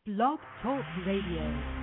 Blog Talk Radio.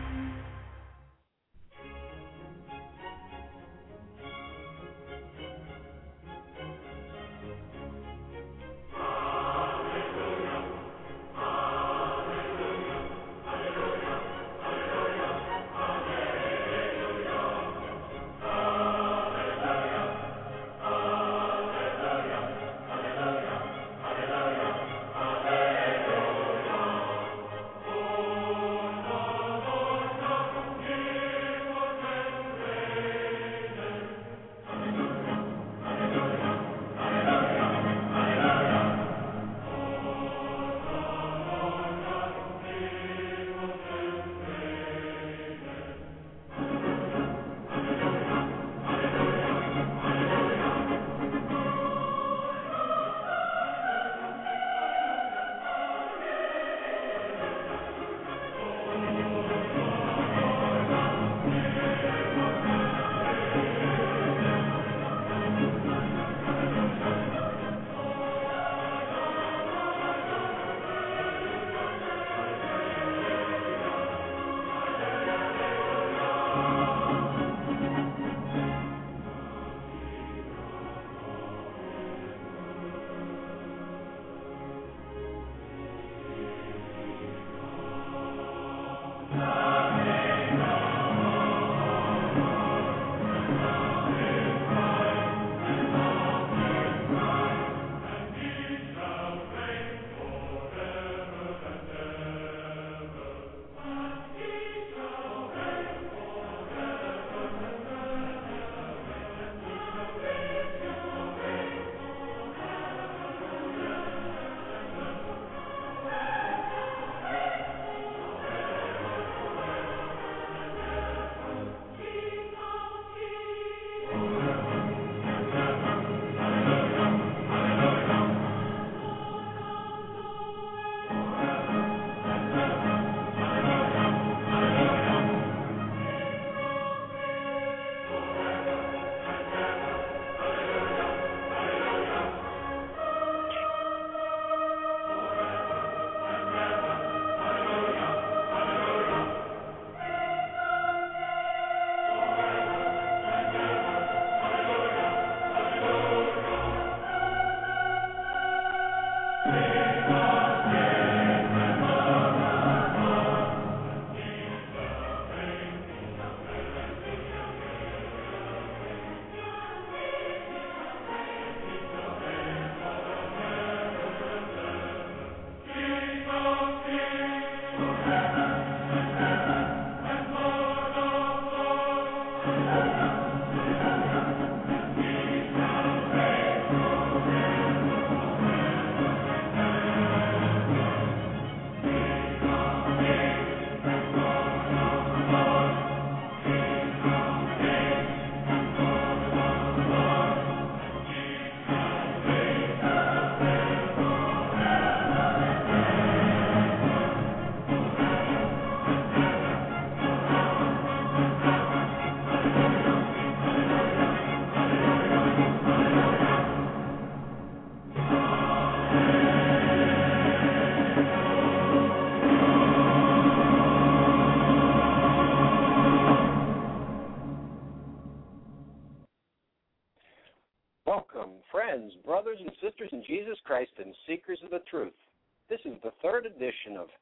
Brothers and sisters in Jesus Christ and seekers of the truth. This is the third edition of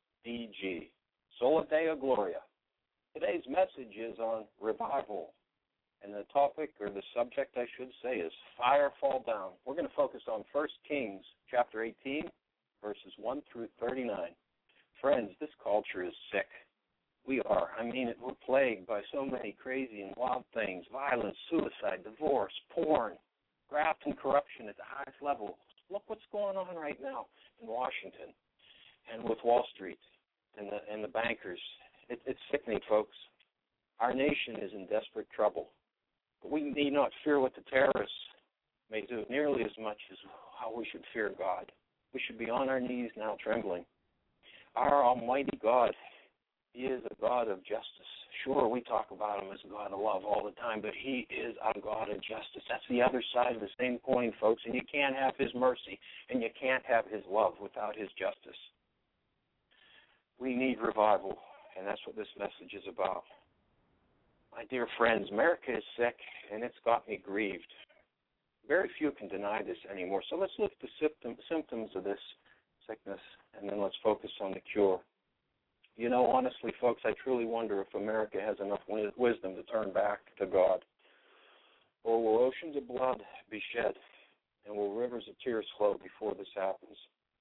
SDG, Sola Deo Gloria. Today's message is on revival, and the topic, or the subject I should say, is fire fall down. We're going to focus on 1 Kings chapter 18, verses 1 through 39. Friends, this culture is sick. We are. We're plagued by so many crazy and wild things: violence, suicide, divorce, porn, graft and corruption at the highest level. Look what's going on right now in Washington and with Wall Street and the bankers. It's sickening, folks. Our nation is in desperate trouble. But we need not fear what the terrorists may do nearly as much as how we should fear God. We should be on our knees now trembling. Our almighty God, He is a God of justice. Sure, we talk about Him as a God of love all the time, but He is a God of justice. That's the other side of the same coin, folks, and you can't have His mercy, and you can't have His love without His justice. We need revival, and that's what this message is about. My dear friends, America is sick, and it's got me grieved. Very few can deny this anymore. So let's look at the symptoms of this sickness, and then let's focus on the cure. You know, honestly, folks, I truly wonder if America has enough wisdom to turn back to God. Or will oceans of blood be shed, and will rivers of tears flow before this happens?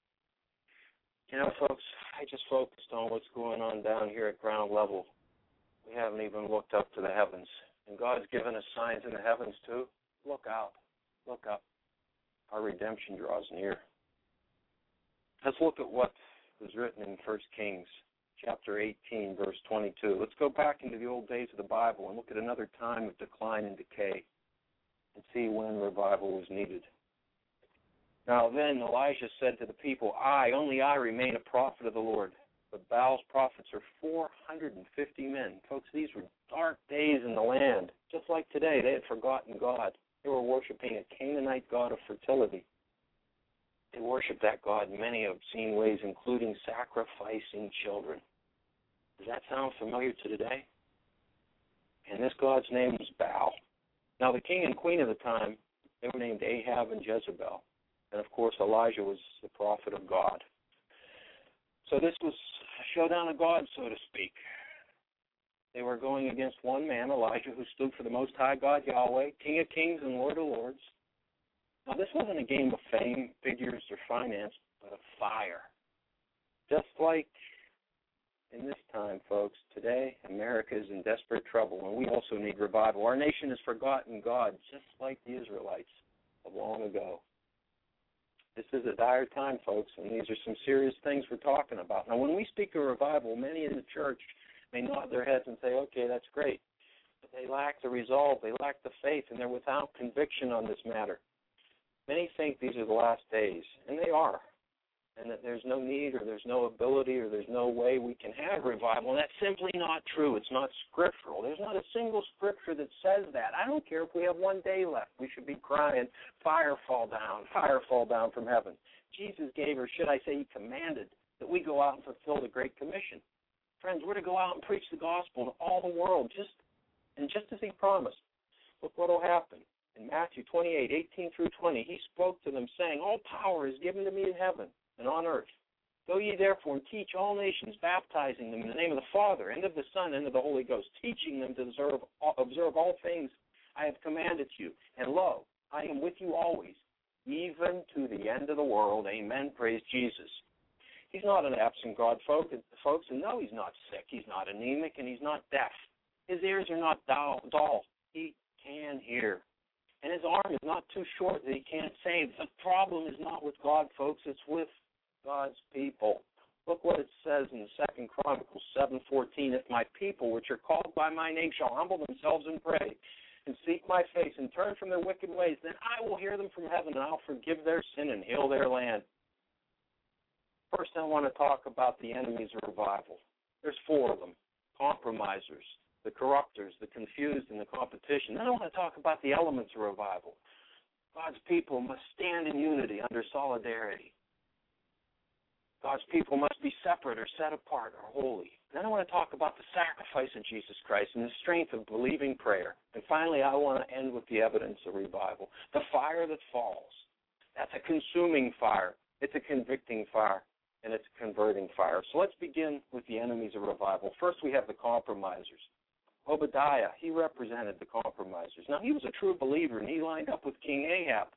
You know, folks, I just focused on what's going on down here at ground level. We haven't even looked up to the heavens. And God's given us signs in the heavens, too. Look out. Look up. Our redemption draws near. Let's look at what was written in 1 Kings chapter 18, verse 22. Let's go back into the old days of the Bible and look at another time of decline and decay and see when revival was needed. Now then Elijah said to the people, only I remain a prophet of the Lord. But Baal's prophets are 450 men. Folks, these were dark days in the land. Just like today, they had forgotten God. They were worshiping a Canaanite god of fertility. They worshiped that god in many obscene ways, including sacrificing children. Does that sound familiar to today? And this god's name was Baal. Now, the king and queen of the time, they were named Ahab and Jezebel. And, of course, Elijah was the prophet of God. So this was a showdown of God, so to speak. They were going against one man, Elijah, who stood for the Most High God, Yahweh, King of kings and Lord of lords. Now, this wasn't a game of fame, figures, or finance, but of fire. Just like in this time, folks, today America is in desperate trouble, and we also need revival. Our nation has forgotten God, just like the Israelites of long ago. This is a dire time, folks, and these are some serious things we're talking about. Now, when we speak of revival, many in the church may nod their heads and say, okay, that's great. But they lack the resolve, they lack the faith, and they're without conviction on this matter. Many think these are the last days, and they are, and that there's no need or there's no ability or there's no way we can have revival, and that's simply not true. It's not scriptural. There's not a single scripture that says that. I don't care if we have one day left. We should be crying, fire fall down from heaven. Jesus gave, or should I say he commanded, that we go out and fulfill the Great Commission. Friends, we're to go out and preach the gospel to all the world, just as he promised. Look what will happen. In Matthew 28:18 through 20, he spoke to them, saying, all power is given to me in heaven and on earth. Go ye therefore and teach all nations, baptizing them in the name of the Father, and of the Son, and of the Holy Ghost, teaching them to observe all things I have commanded you. And lo, I am with you always, even to the end of the world. Amen. Praise Jesus. He's not an absent God, folks, and no, he's not sick. He's not anemic, and he's not deaf. His ears are not dull. He can hear. And his arm is not too short that he can't save. The problem is not with God, folks. It's with God's people. Look what it says in 2 Chronicles 7:14. If my people, which are called by my name, shall humble themselves and pray and seek my face and turn from their wicked ways, then I will hear them from heaven and I'll forgive their sin and heal their land. First, I want to talk about the enemies of revival. There's 4 of them: compromisers, the corruptors, the confused, and the competition. Then I want to talk about the elements of revival. God's people must stand in unity under solidarity. God's people must be separate or set apart or holy. Then I want to talk about the sacrifice of Jesus Christ and the strength of believing prayer. And finally, I want to end with the evidence of revival. The fire that falls. That's a consuming fire. It's a convicting fire. And it's a converting fire. So let's begin with the enemies of revival. First, we have the compromisers. Obadiah, he represented the compromisers. Now, he was a true believer, and he lined up with King Ahab.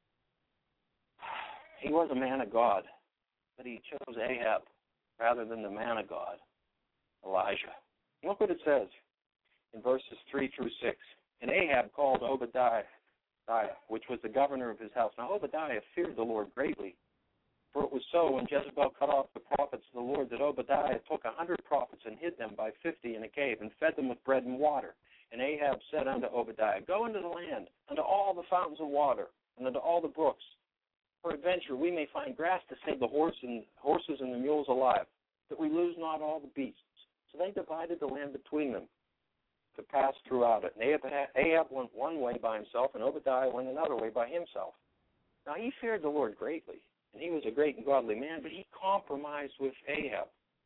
He was a man of God, but he chose Ahab rather than the man of God, Elijah. Look what it says in verses 3 through 6. And Ahab called Obadiah, which was the governor of his house. Now, Obadiah feared the Lord greatly. For it was so, when Jezebel cut off the prophets of the Lord, that Obadiah took 100 prophets and hid them by 50 in a cave, and fed them with bread and water. And Ahab said unto Obadiah, go into the land, unto all the fountains of water, and unto all the brooks. Peradventure we may find grass to save the horses and the mules alive, that we lose not all the beasts. So they divided the land between them to pass throughout it. And Ahab went one way by himself, and Obadiah went another way by himself. Now he feared the Lord greatly, and he was a great and godly man, but he compromised with Ahab.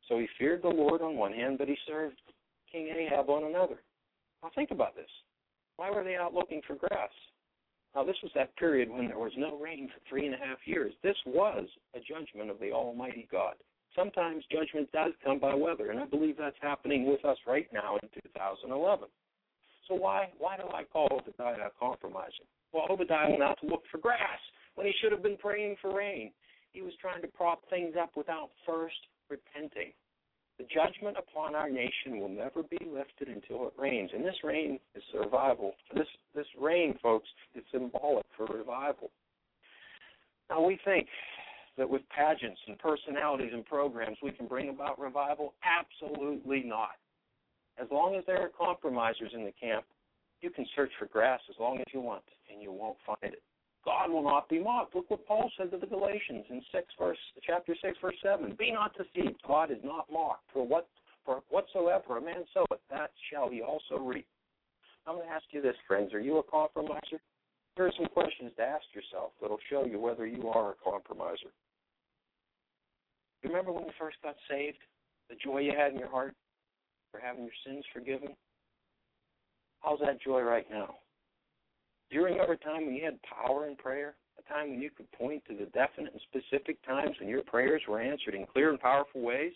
So he feared the Lord on one hand, but he served King Ahab on another. Now think about this. Why were they out looking for grass? Now this was that period when there was no rain for 3.5 years. This was a judgment of the Almighty God. Sometimes judgment does come by weather, and I believe that's happening with us right now in 2011. So why do I call Obadiah compromising? Well, Obadiah went out to look for grass when he should have been praying for rain. He was trying to prop things up without first repenting. The judgment upon our nation will never be lifted until it rains, and this rain is survival. This rain, folks, is symbolic for revival. Now, we think that with pageants and personalities and programs we can bring about revival. Absolutely not. As long as there are compromisers in the camp, you can search for grass as long as you want, and you won't find it. God will not be mocked. Look what Paul said to the Galatians in chapter 6, verse 7. Be not deceived. God is not mocked. For whatsoever a man soweth, that shall he also reap. I'm going to ask you this, friends. Are you a compromiser? Here are some questions to ask yourself that will show you whether you are a compromiser. You remember when you first got saved? The joy you had in your heart for having your sins forgiven? How's that joy right now? Do you remember a time when you had power in prayer? A time when you could point to the definite and specific times when your prayers were answered in clear and powerful ways?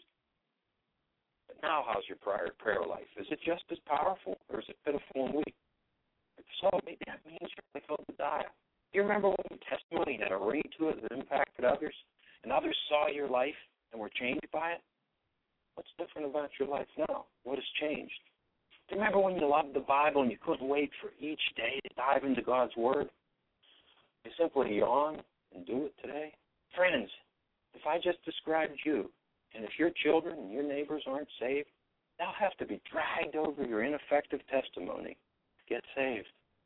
But now how's your prayer life? Is it just as powerful, or is it pitiful and weak? If so, maybe that means you're like Obadiah. Do you remember when your testimony had a ring to it that impacted others, and others saw your life and were changed by it? What's different about your life now? What has changed? Do you remember when you loved the Bible and you couldn't wait for each day to dive into God's Word? You simply yawn and do it today? Friends, if I just described you, and if your children and your neighbors aren't saved, they'll have to be dragged over your ineffective testimony to get saved.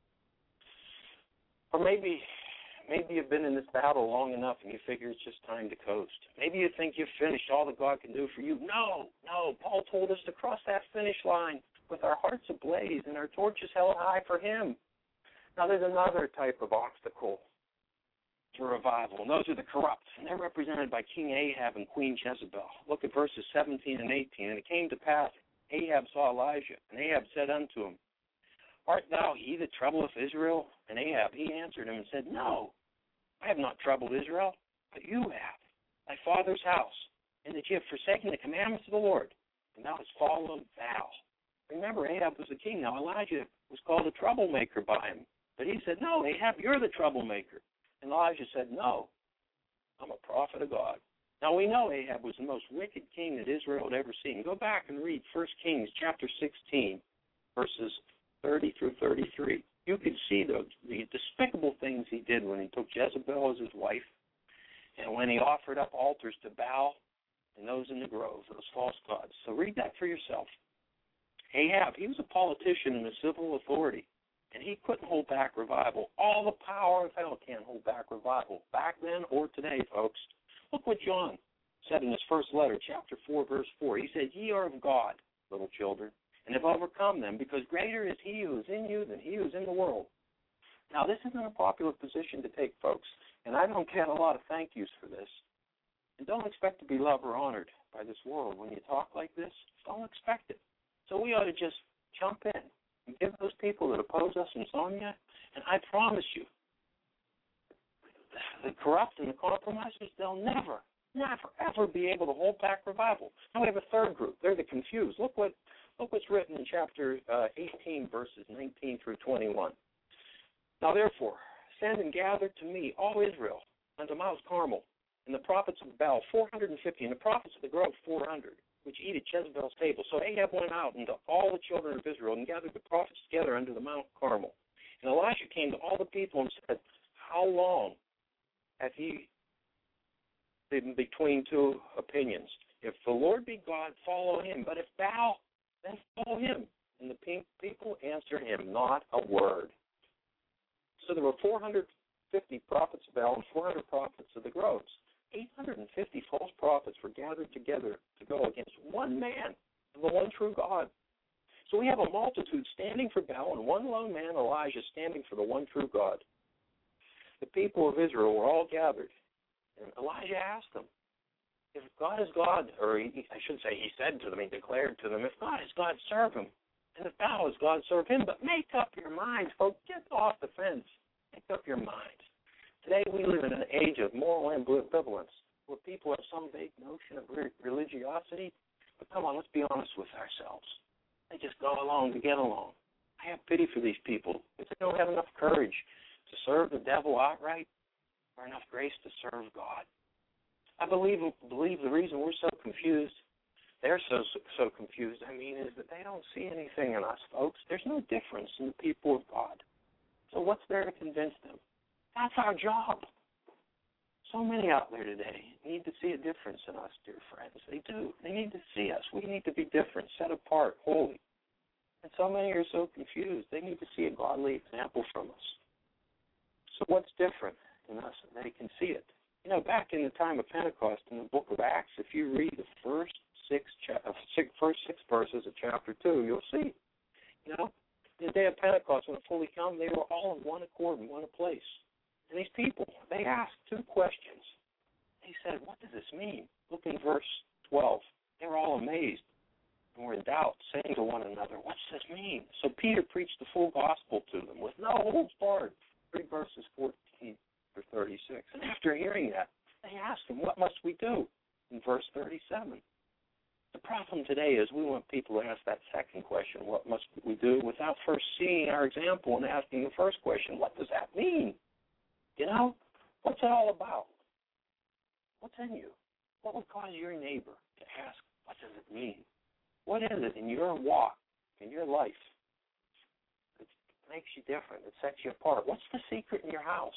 Or maybe you've been in this battle long enough and you figure it's just time to coast. Maybe you think you've finished all that God can do for you. No. Paul told us to cross that finish line with our hearts ablaze and our torches held high for Him. Now, there's another type of obstacle to revival, and those are the corrupt, and they're represented by King Ahab and Queen Jezebel. Look at verses 17 and 18. And it came to pass, Ahab saw Elijah, and Ahab said unto him, Art thou he that troubleth Israel? And Ahab, he answered him and said, No, I have not troubled Israel, but you have, thy father's house, and that ye have forsaken the commandments of the Lord, and thou hast followed Baal. Remember, Ahab was the king. Now, Elijah was called a troublemaker by him. But he said, No, Ahab, you're the troublemaker. And Elijah said, No, I'm a prophet of God. Now, we know Ahab was the most wicked king that Israel had ever seen. Go back and read 1 Kings chapter 16, verses 30 through 33. You can see the despicable things he did when he took Jezebel as his wife and when he offered up altars to Baal and those in the grove, those false gods. So read that for yourself. Ahab, he was a politician and a civil authority, and he couldn't hold back revival. All the power of hell can't hold back revival, back then or today, folks. Look what John said in his first letter, chapter 4, verse 4. He said, Ye are of God, little children, and have overcome them, because greater is He who is in you than he who is in the world. Now, this isn't a popular position to take, folks, and I don't get a lot of thank yous for this. And don't expect to be loved or honored by this world. When you talk like this, don't expect it. So we ought to just jump in and give those people that oppose us insomnia, and I promise you, the corrupt and the compromisers, they'll never, ever be able to hold back revival. Now we have a third group. They're the confused. Look what's written in chapter 18, verses 19 through 21. Now therefore, send and gather to me all Israel unto Mount Carmel, and the prophets of Baal 450, and the prophets of the grove 400. Which eat at Jezebel's table. So Ahab went out unto all the children of Israel and gathered the prophets together unto the Mount Carmel. And Elijah came to all the people and said, How long hath ye been between two opinions? If the Lord be God, follow him. But if Baal, then follow him. And the people answered him not a word. So there were 450 prophets of Baal and 400 prophets of the groves. 850 false prophets were gathered together to go against one man, the one true God. So we have a multitude standing for Baal and one lone man, Elijah, standing for the one true God. The people of Israel were all gathered, and Elijah asked them, If God is God, or I should say he said to them, he declared to them, if God is God, serve him. And if thou is God, serve him. But make up your minds, folks. Get off the fence. Make up your minds. Today we live in an age of moral ambivalence, where people have some vague notion of religiosity. But come on, let's be honest with ourselves. They just go along to get along. I have pity for these people if they don't have enough courage to serve the devil outright or enough grace to serve God. I believe the reason we're so confused, they're so confused, is that they don't see anything in us, folks. There's no difference in the people of God. So what's there to convince them? That's our job. So many out there today need to see a difference in us, dear friends. They do. They need to see us. We need to be different, set apart, holy. And so many are so confused. They need to see a godly example from us. So what's different in us that they can see it? Back in the time of Pentecost in the book of Acts, if you read the first six verses of chapter 2, you'll see. The day of Pentecost, when it fully come, they were all in one accord in one place. And these people, they asked two questions. They said, what does this mean? Look in verse 12. They were all amazed and were in doubt, saying to one another, what's this mean? So Peter preached the full gospel to them with no holds barred. 3 verses 14 through 36. And after hearing that, they asked him, what must we do? In verse 37. The problem today is we want people to ask that second question, what must we do, without first seeing our example and asking the first question, what does that mean? What's it all about? What's in you? What would cause your neighbor to ask, what does it mean? What is it in your walk, in your life, that makes you different, that sets you apart? What's the secret in your house?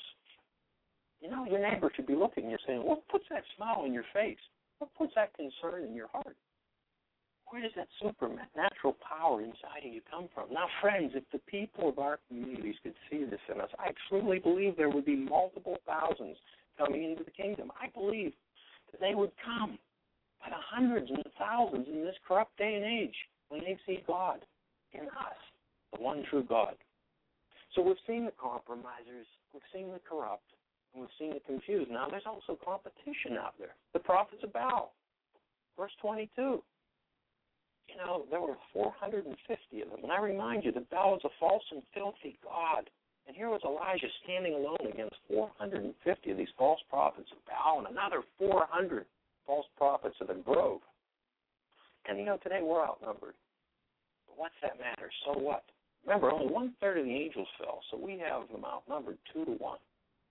Your neighbor should be looking at you saying, what puts that smile in your face? What puts that concern in your heart? Where does that supernatural power inside of you come from? Now, friends, if the people of our communities could see this in us, I truly believe there would be multiple thousands coming into the kingdom. I believe that they would come by the hundreds and the thousands in this corrupt day and age when they see God in us, the one true God. So we've seen the compromisers, we've seen the corrupt, and we've seen the confused. Now, there's also competition out there. The prophets of Baal, verse 22. There were 450 of them. And I remind you that Baal was a false and filthy god. And here was Elijah standing alone against 450 of these false prophets of Baal and another 400 false prophets of the grove. And, today we're outnumbered. But what's that matter? So what? Remember, only 1/3 of the angels fell, so we have them outnumbered 2-1.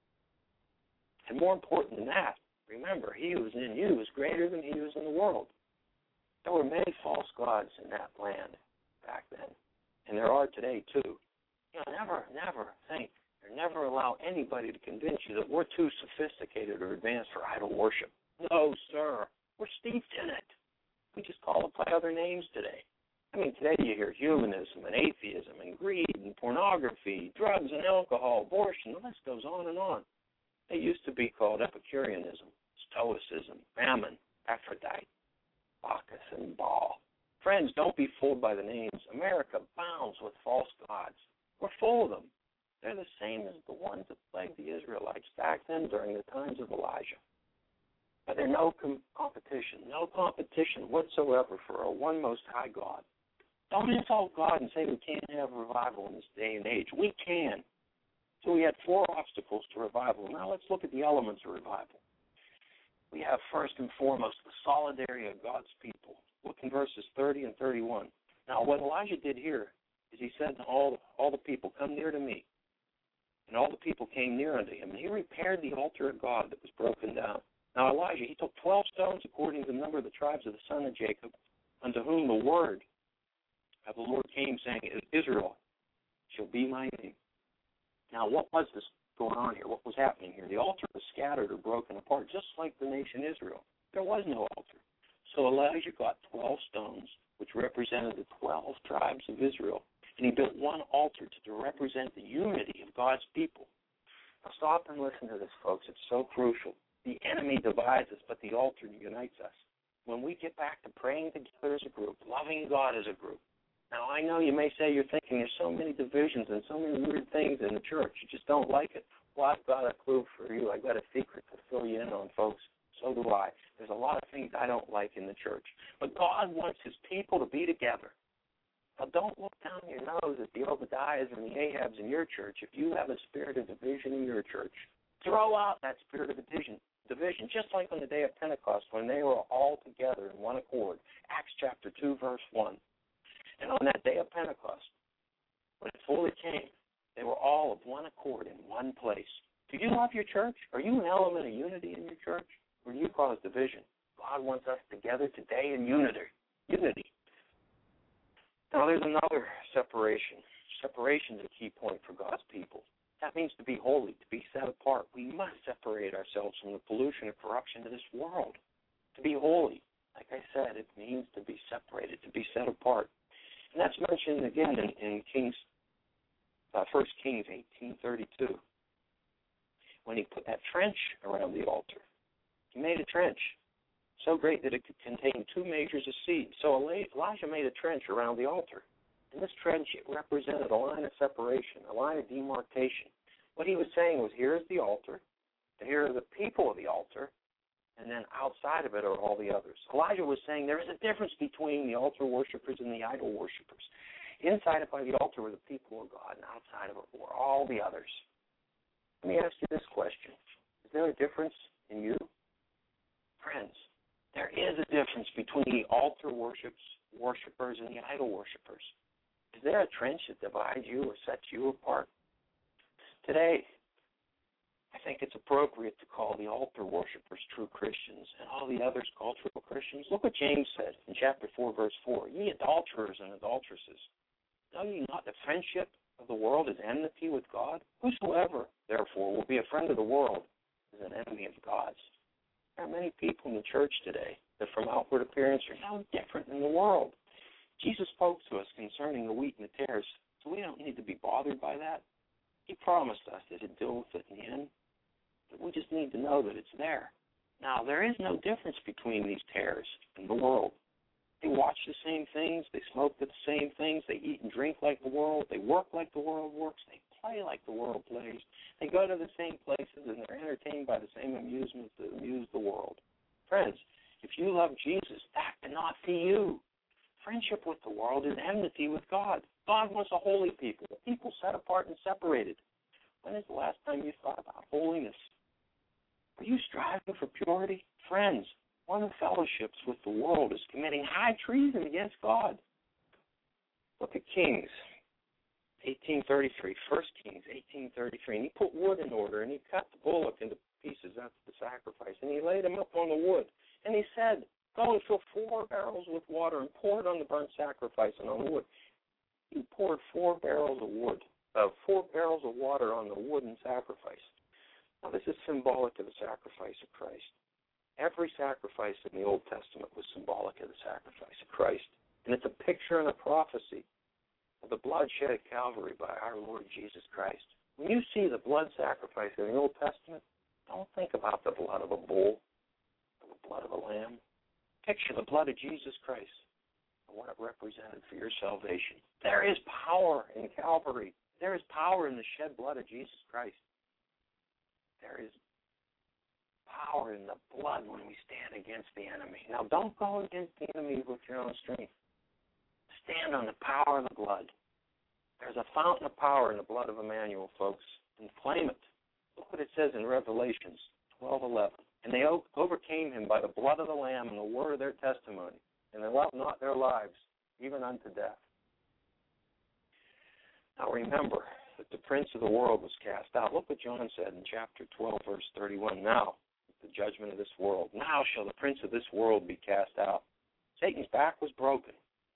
And more important than that, remember, he who is in you is greater than he who is in the world. There were many false gods in that land back then, and there are today too. Never think, or never allow anybody to convince you that we're too sophisticated or advanced for idol worship. No, sir. We're steeped in it. We just call it by other names today. Today you hear humanism and atheism and greed and pornography, drugs and alcohol, abortion, the list goes on and on. They used to be called Epicureanism, Stoicism, Mammon, Aphrodite, Bacchus, and Baal. Friends, don't be fooled by the names. America abounds with false gods. We're full of them. They're the same as the ones that plagued the Israelites back then during the times of Elijah. But there's no competition whatsoever for our one most high God. Don't insult God and say we can't have revival in this day and age. We can. So we had 4 obstacles to revival. Now let's look at the elements of revival. We have first and foremost the solidarity of God's people. Look in verses 30 and 31. Now what Elijah did here is he said to all the people, come near to me. And all the people came near unto him. And he repaired the altar of God that was broken down. Now Elijah, he took 12 stones according to the number of the tribes of the son of Jacob, unto whom the word of the Lord came, saying, Israel shall be my name. Now what was this going on here? What was happening here? The altar was scattered or broken apart, just like the nation Israel. There was no altar. So Elijah got 12 stones, which represented the 12 tribes of Israel, and he built one altar to represent the unity of God's people. Now stop and listen to this, folks. It's so crucial. The enemy divides us, but the altar unites us. When we get back to praying together as a group, loving God as a group. Now, I know you may say you're thinking there's so many divisions and so many weird things in the church. You just don't like it. Well, I've got a clue for you. I've got a secret to fill you in on, folks. So do I. There's a lot of things I don't like in the church. But God wants his people to be together. Now, don't look down your nose at the Obadiahs and the Ahabs in your church. If you have a spirit of division in your church, throw out that spirit of division, just like on the day of Pentecost when they were all together in one accord. Acts chapter 2, verse 1. And on that day of Pentecost, when it fully came, they were all of one accord in one place. Do you love your church? Are you an element of unity in your church? Or do you cause division? God wants us together today in unity. Now, there's another separation. Separation is a key point for God's people. That means to be holy, to be set apart. We must separate ourselves from the pollution and corruption of this world. To be holy, like I said, it means to be separated, to be set apart. And that's mentioned again in 1 Kings 18:32. When he put that trench around the altar, he made a trench so great that it could contain 2 measures of seed. So Elijah made a trench around the altar. And this trench represented a line of separation, a line of demarcation. What he was saying was, here is the altar, here are the people of the altar, and then outside of it are all the others. Elijah was saying there is a difference between the altar worshipers and the idol worshipers. Inside it by the altar were the people of God, and outside of it were all the others. Let me ask you this question. Is there a difference in you? Friends, there is a difference between the altar worshipers and the idol worshipers. Is there a trench that divides you or sets you apart? Today, I think it's appropriate to call the altar worshipers true Christians and all the others cultural Christians. Look what James said in chapter 4, verse 4. Ye adulterers and adulteresses, know ye not that friendship of the world is enmity with God? Whosoever, therefore, will be a friend of the world is an enemy of God's. There are many people in the church today that from outward appearance are no different than the world. Jesus spoke to us concerning the wheat and the tares, so we don't need to be bothered by that. He promised us that he'd deal with it in the end, but we just need to know that it's there. Now, there is no difference between these tares and the world. They watch the same things, they smoke the same things, they eat and drink like the world, they work like the world works, they play like the world plays, they go to the same places, and they're entertained by the same amusements that amuse the world. Friends, if you love Jesus, that cannot be you. Friendship with the world is enmity with God. God wants a holy people, a people set apart and separated. When is the last time you thought about holiness? Are you striving for purity? Friends, one of the fellowships with the world is committing high treason against God. Look at Kings 18:33, 1 Kings 18:33. And he put wood in order, and he cut the bullock into pieces after the sacrifice, and he laid him up on the wood. And he said, go and fill 4 barrels with water and pour it on the burnt sacrifice and on the wood. He poured 4 barrels of water on the wooden sacrifice. Now, this is symbolic of the sacrifice of Christ. Every sacrifice in the Old Testament was symbolic of the sacrifice of Christ. And it's a picture and a prophecy of the blood shed at Calvary by our Lord Jesus Christ. When you see the blood sacrifice in the Old Testament, don't think about the blood of a bull or the blood of a lamb. Picture the blood of Jesus Christ and what it represented for your salvation. There is power in Calvary. There is power in the shed blood of Jesus Christ. There is power in the blood when we stand against the enemy. Now, don't go against the enemy with your own strength. Stand on the power of the blood. There's a fountain of power in the blood of Emmanuel, folks, and claim it. Look what it says in Revelations 12:11. And they overcame him by the blood of the Lamb and the word of their testimony, and they loved not their lives, even unto death. Now remember that the prince of the world was cast out. Look what John said in chapter 12, verse 31. Now, the judgment of this world. Now shall the prince of this world be cast out. Satan's back was broken.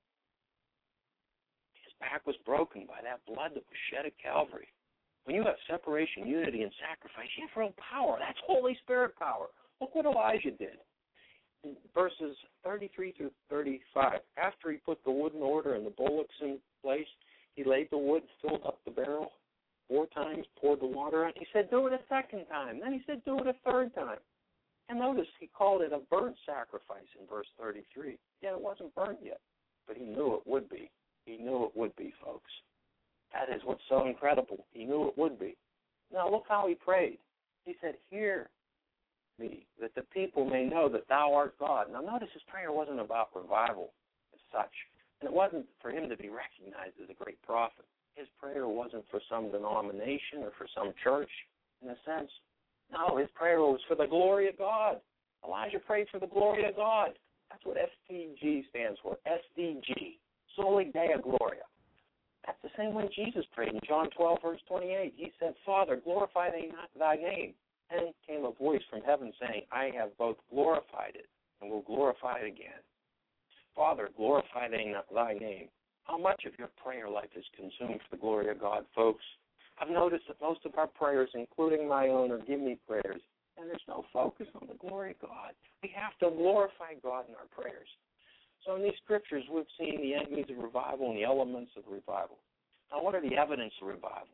His back was broken by that blood that was shed at Calvary. When you have separation, unity, and sacrifice, you have real power. That's Holy Spirit power. Look what Elijah did. In verses 33 through 35, after he put the wood in order and the bullocks in place, he laid the wood, filled up the barrel 4 times, poured the water out. He said, do it a second time. Then he said, do it a third time. And notice he called it a burnt sacrifice in verse 33. Yeah, it wasn't burnt yet, but he knew it would be. He knew it would be, folks. That is what's so incredible. He knew it would be. Now look how he prayed. He said, hear me, that the people may know that thou art God. Now notice his prayer wasn't about revival as such, and it wasn't for him to be recognized as a great prophet. His prayer wasn't for some denomination or for some church, in a sense. No, his prayer was for the glory of God. Elijah prayed for the glory of God. That's what SDG stands for, SDG, Soli Deo Gloria. That's the same way Jesus prayed in John 12, verse 28. He said, Father, glorify thy name. And came a voice from heaven saying, I have both glorified it and will glorify it again. Father, glorify thy name. How much of your prayer life is consumed for the glory of God, folks? I've noticed that most of our prayers, including my own, are give me prayers, and there's no focus on the glory of God. We have to glorify God in our prayers. So in these scriptures, we've seen the enemies of revival and the elements of revival. Now, what are the evidence of revival?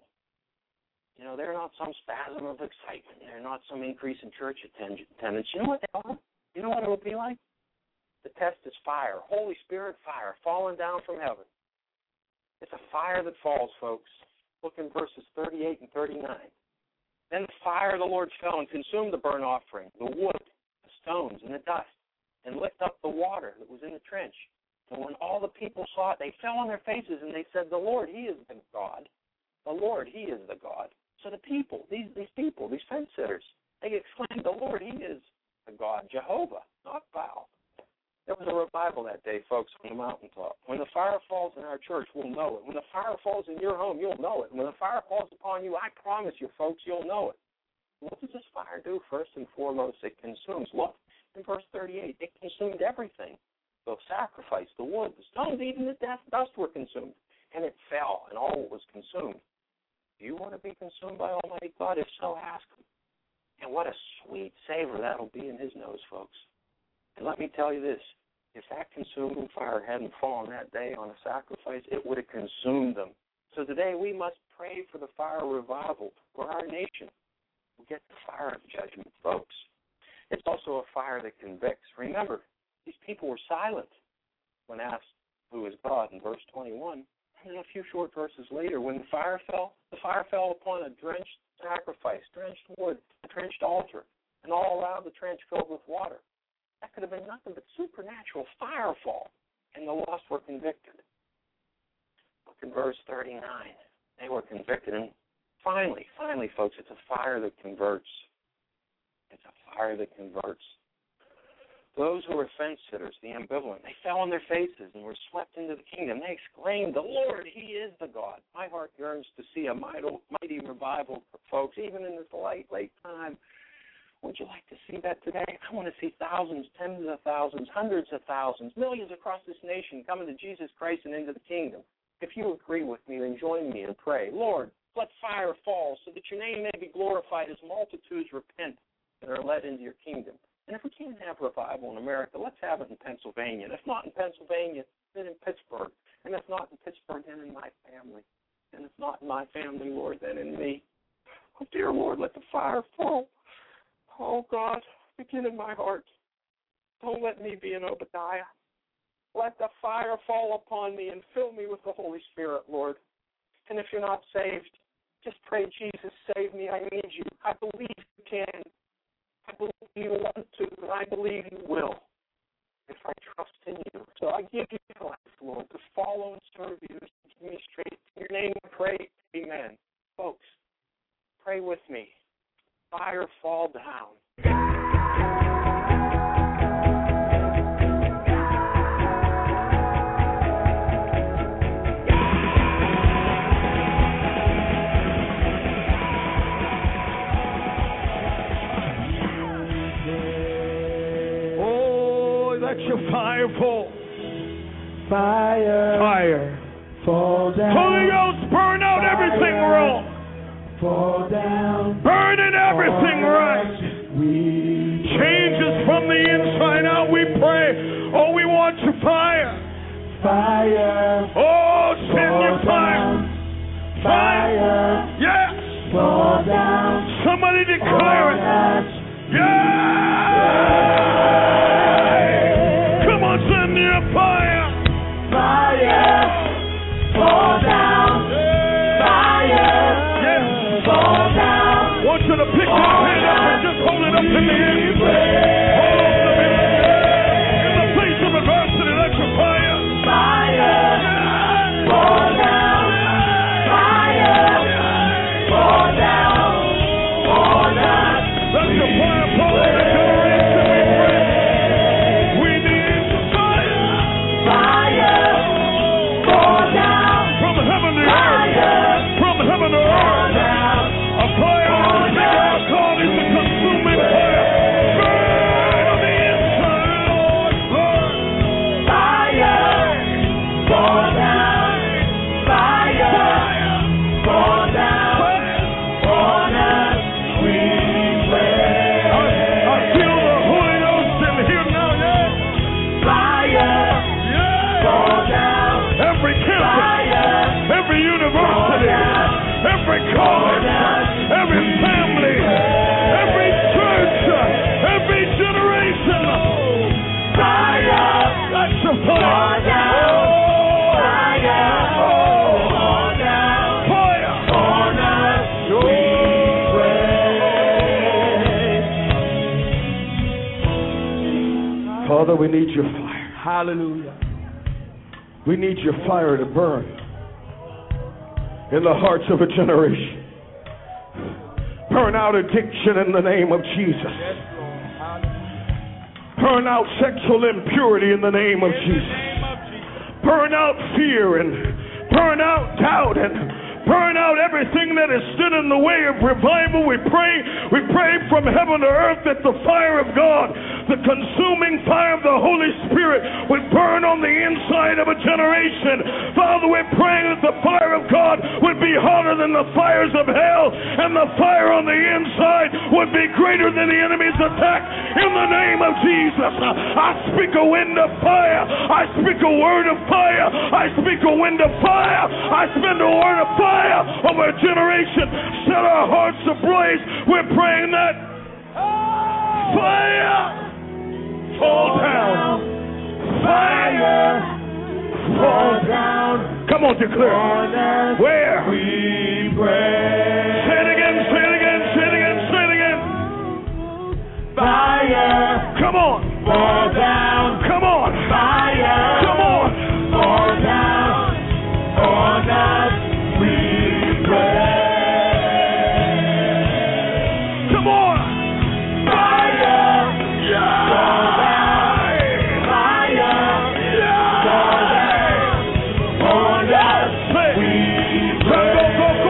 You know, they're not some spasm of excitement. They're not some increase in church attendance. You know what they are? You know what it would be like? The test is fire, Holy Spirit fire, falling down from heaven. It's a fire that falls, folks. Look in verses 38 and 39. Then the fire of the Lord fell and consumed the burnt offering, the wood, the stones, and the dust, and licked up the water that was in the trench. And when all the people saw it, they fell on their faces, and they said, the Lord, he is the God. The Lord, he is the God. So the people, these people, these fence sitters, they exclaimed, the Lord, he is the God, Jehovah, not Baal. There was a revival that day, folks, on the mountaintop. When the fire falls in our church, we'll know it. When the fire falls in your home, you'll know it. When the fire falls upon you, I promise you, folks, you'll know it. What does this fire do? First and foremost, it consumes. Look, in verse 38, it consumed everything. The sacrifice, the wood, the stones, even the dust were consumed. And it fell, and all was consumed. Do you want to be consumed by Almighty God? If so, ask him. And what a sweet savor that'll be in his nose, folks. And let me tell you this. If that consuming fire hadn't fallen that day on a sacrifice, it would have consumed them. So today we must pray for the fire of revival for our nation. We get the fire of judgment, folks. It's also a fire that convicts. Remember, these people were silent when asked who is God in verse 21. And then a few short verses later, when the fire fell upon a drenched sacrifice, drenched wood, a drenched altar, and all around the trench filled with water. That could have been nothing but supernatural firefall, and the lost were convicted. Look in verse 39. They were convicted, and finally, folks, it's a fire that converts. It's a fire that converts. Those who were fence sitters, the ambivalent, they fell on their faces and were swept into the kingdom. They exclaimed, the Lord, he is the God. My heart yearns to see a mighty revival, folks, even in this late time. Would you like to see that today? I want to see thousands, tens of thousands, hundreds of thousands, millions across this nation coming to Jesus Christ and into the kingdom. If you agree with me, then join me and pray. Lord, let fire fall so that your name may be glorified as multitudes repent and are led into your kingdom. And if we can't have revival in America, let's have it in Pennsylvania. And if not in Pennsylvania, then in Pittsburgh. And if not in Pittsburgh, then in my family. And if not in my family, Lord, then in me. Oh, dear Lord, let the fire fall. Oh, God, begin in my heart. Don't let me be an Obadiah. Let the fire fall upon me and fill me with the Holy Spirit, Lord. And if you're not saved, just pray, Jesus, save me. I need you. I believe you can. I believe you want to, and I believe you will if I trust in you. So I give you my life, Lord, to follow and serve you, to keep me straight. In your name I pray, amen. Folks, pray with me. Fire fall down. Oh, let your fire fall. Fire fall down. Holy Ghost, burn out everything wrong. Fall down. Burning everything right. Change us from the inside out, we pray. Oh, we want your fire. Fire. Oh, send your fire. Fire. Yes. Fall down. Somebody declare it. Yeah. Come on, send your fire. Fire. Fall down. Fire. Yes. Fall down. I want you to pick your hand up and just hold it up in the air. every university, every college, every family, every church, every generation. Fire! That's the fire! Father, we need your fire. Hallelujah. We need your fire to burn in the hearts of a generation. Burn out addiction in the name of Jesus. Burn out sexual impurity in the name of Jesus. Burn out fear and burn out doubt and burn out everything that has stood in the way of revival. We pray from heaven to earth that the fire of God, the consuming fire of the Holy Spirit, would burn on the inside of a generation. Father, we're praying that the fire of God would be hotter than the fires of hell, and the fire on the inside would be greater than the enemy's attack. In the name of Jesus, I speak a wind of fire. I speak a word of fire. I speak a wind of fire. I speak a word of fire over a generation. Set our hearts ablaze. We're praying that fire fall down. Fire fall down. Come on, declare. Where? We pray. Say it again, say it again, say it again, say it again. Fire. Come on. Fall down. Come on. Fire. Come on. Fall down. On us. Come on! Fire! Yeah! Fire! Yeah! On us! We pray!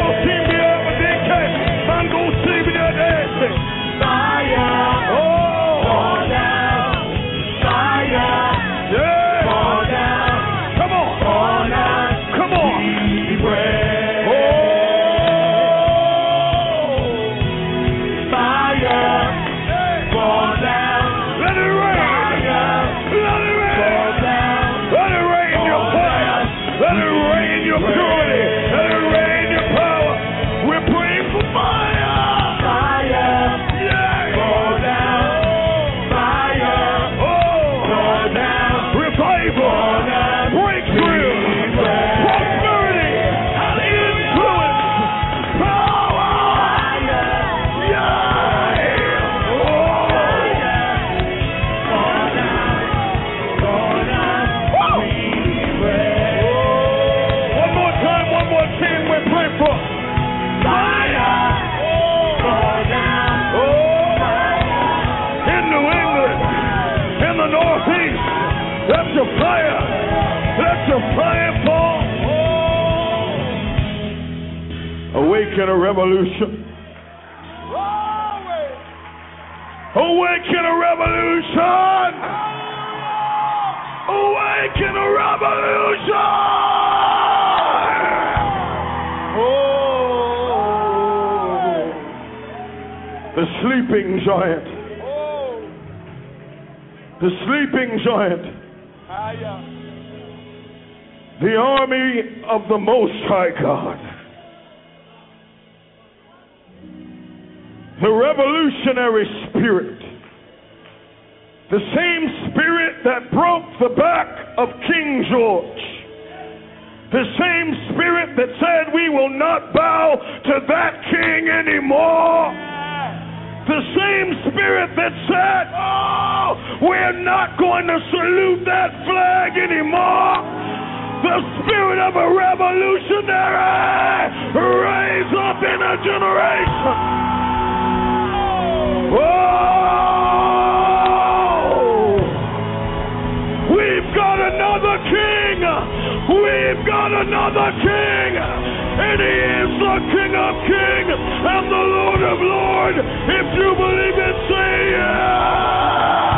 Fire! Oh! Fall down! Fire! Yeah! Fall down! Come on! On us! Come on! We pray! Awaken a revolution. Awaken a revolution. Awaken a revolution. Oh, the sleeping giant. The sleeping giant. The army of the Most High God. The revolutionary spirit, the same spirit that broke the back of King George, the same spirit that said we will not bow to that king anymore, the same spirit that said, oh, we're not going to salute that flag anymore. The spirit of a revolutionary raise up in a generation. Oh, we've got another king. We've got another king. And he is the King of Kings and the Lord of Lords. If you believe it, say yeah.